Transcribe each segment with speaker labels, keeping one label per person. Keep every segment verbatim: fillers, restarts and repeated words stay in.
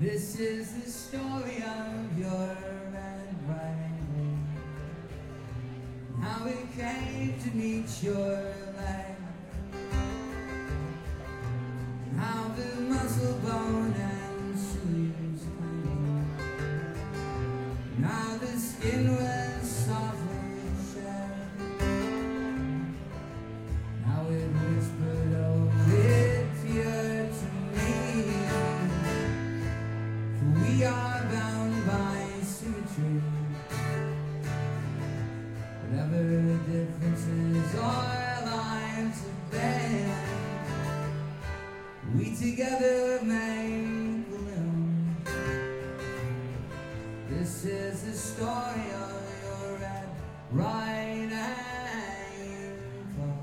Speaker 1: This is the story of your Red Riding Hood, how it came to meet your leg, how the muscle bone and sinews came, and how the skin was softly shed, how it whispered, oh, it's here to me. We are bound by symmetry, whatever the differences our lives have been, we together make gloom. This is the story of your red right ankle.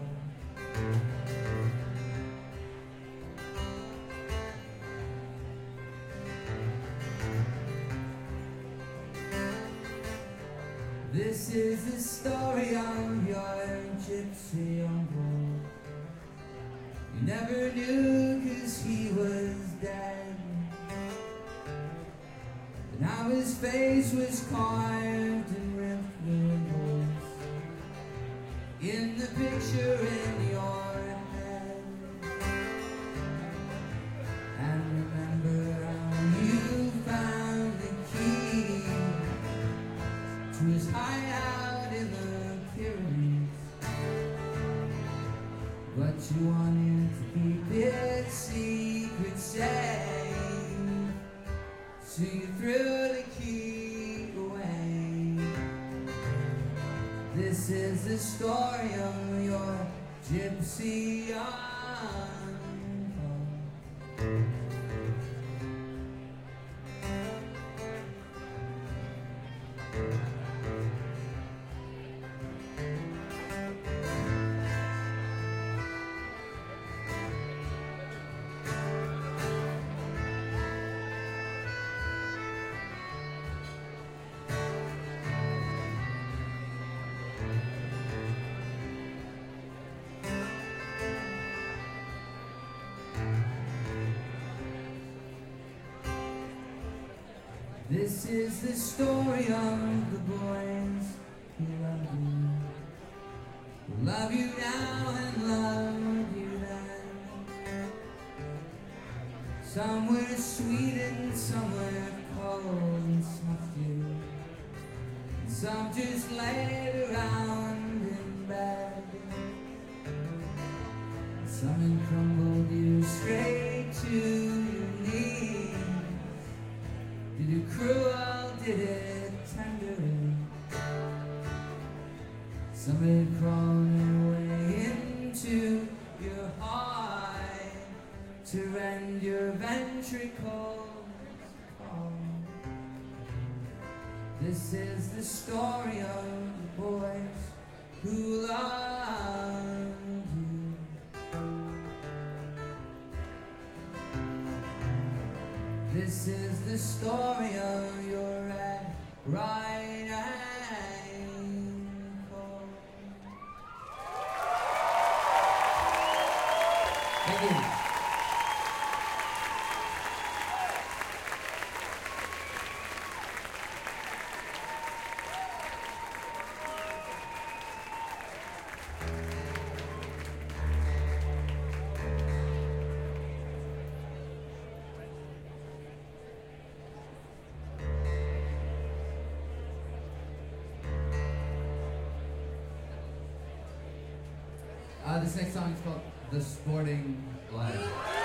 Speaker 1: This is the story of your gypsy uncle. You never knew cause he was dead, but now his face was carved and ripped with holes in the picture in your head. And remember how you found the key to his hideout in the Pyrenees, but you wanted to keep it secret safe, so you threw the key away. This is the story of your gypsy uncle. This is the story of the boys who love you, who love you now and loved you then. Some were sweet and some were cold and snuffed you, and some just laid around in bed. Some had crumbled you straight to your knees. Did it cruel, did it tenderly? Some had crawled their way into your heart to rend your ventricles apart. This is the story of the boys who loved you. This is the story of your red right ankle. Thank you. Uh, this next song is called The Sporting Life.